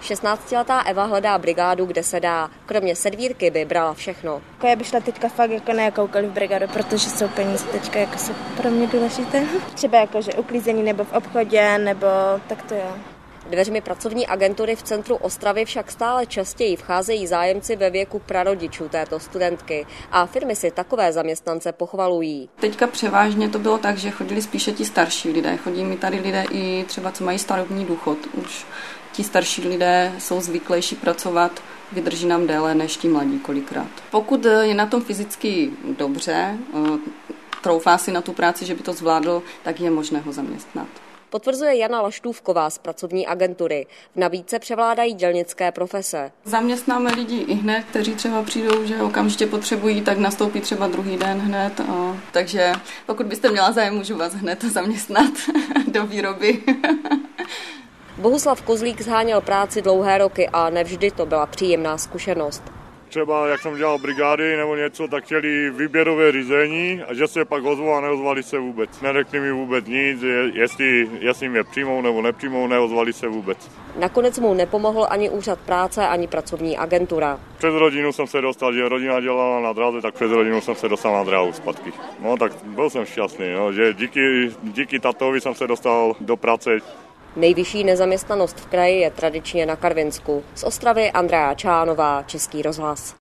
16letá Eva hledá brigádu, kde se dá. Kromě servírky by brala všechno. Já bych šla teďka fakt jako na jakoukoliv brigádu, protože jsou peníze teďka jako jsou pro mě důležité. Třeba jakože uklízení nebo v obchodě, nebo tak to je. Dveřmi pracovní agentury v centru Ostravy však stále častěji vcházejí zájemci ve věku prarodičů této studentky a firmy si takové zaměstnance pochvalují. Teďka převážně to bylo tak, že chodili spíše ti starší lidé. Chodí mi tady lidé i třeba, co mají starobní důchod. Už ti starší lidé jsou zvyklejší pracovat, vydrží nám déle než ti mladí kolikrát. Pokud je na tom fyzicky dobře, troufá si na tu práci, že by to zvládl, tak je možné ho zaměstnat. Potvrzuje Jana Laštůvková z pracovní agentury. V nabídce převládají dělnické profese. Zaměstnáme lidi i hned, kteří třeba přijdou, že okamžitě potřebují, tak nastoupí třeba druhý den hned. Takže pokud byste měla zájem, můžu vás hned zaměstnat do výroby. Bohuslav Kozlík zháněl práci dlouhé roky a nevždy to byla příjemná zkušenost. Třeba jak jsem dělal brigády nebo něco, tak chtěli výběrové řízení a že se pak ozvou a neozvali se vůbec. Neřekli mi vůbec nic, jestli mě přijmou nebo nepřijmou, neozvali se vůbec. Nakonec mu nepomohl ani úřad práce, ani pracovní agentura. Přes rodinu jsem se dostal, že rodina dělala na dráze, tak přes rodinu jsem se dostal na dráhu zpátky. No tak byl jsem šťastný, no, že díky tatovi jsem se dostal do práce. Nejvyšší nezaměstnanost v kraji je tradičně na Karvinsku. Z Ostravy Andrea Čánová, Český rozhlas.